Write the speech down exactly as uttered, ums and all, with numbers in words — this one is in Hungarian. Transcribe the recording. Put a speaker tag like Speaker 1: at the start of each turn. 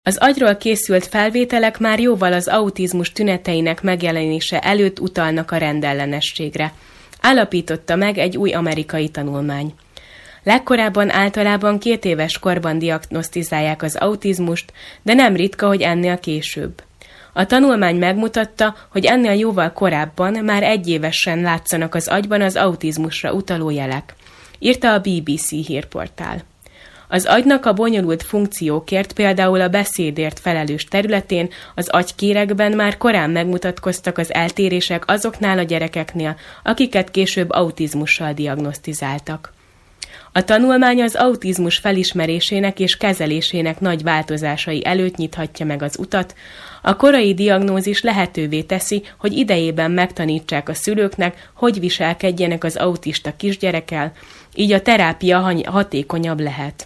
Speaker 1: Az agyról készült felvételek már jóval az autizmus tüneteinek megjelenése előtt utalnak a rendellenességre, állapította meg egy új amerikai tanulmány. Legkorábban általában két éves korban diagnosztizálják az autizmust, de nem ritka, hogy ennél később. A tanulmány megmutatta, hogy ennél jóval korábban már egyévesen látszanak az agyban az autizmusra utaló jelek, írta a bé bé cé hírportál. Az agynak a bonyolult funkciókért, például a beszédért felelős területén, az agykéregben már korán megmutatkoztak az eltérések azoknál a gyerekeknél, akiket később autizmussal diagnosztizáltak. A tanulmány az autizmus felismerésének és kezelésének nagy változásai előtt nyithatja meg az utat. A korai diagnózis lehetővé teszi, hogy idejében megtanítsák a szülőknek, hogy viselkedjenek az autista kisgyerekkel, így a terápia hatékonyabb lehet.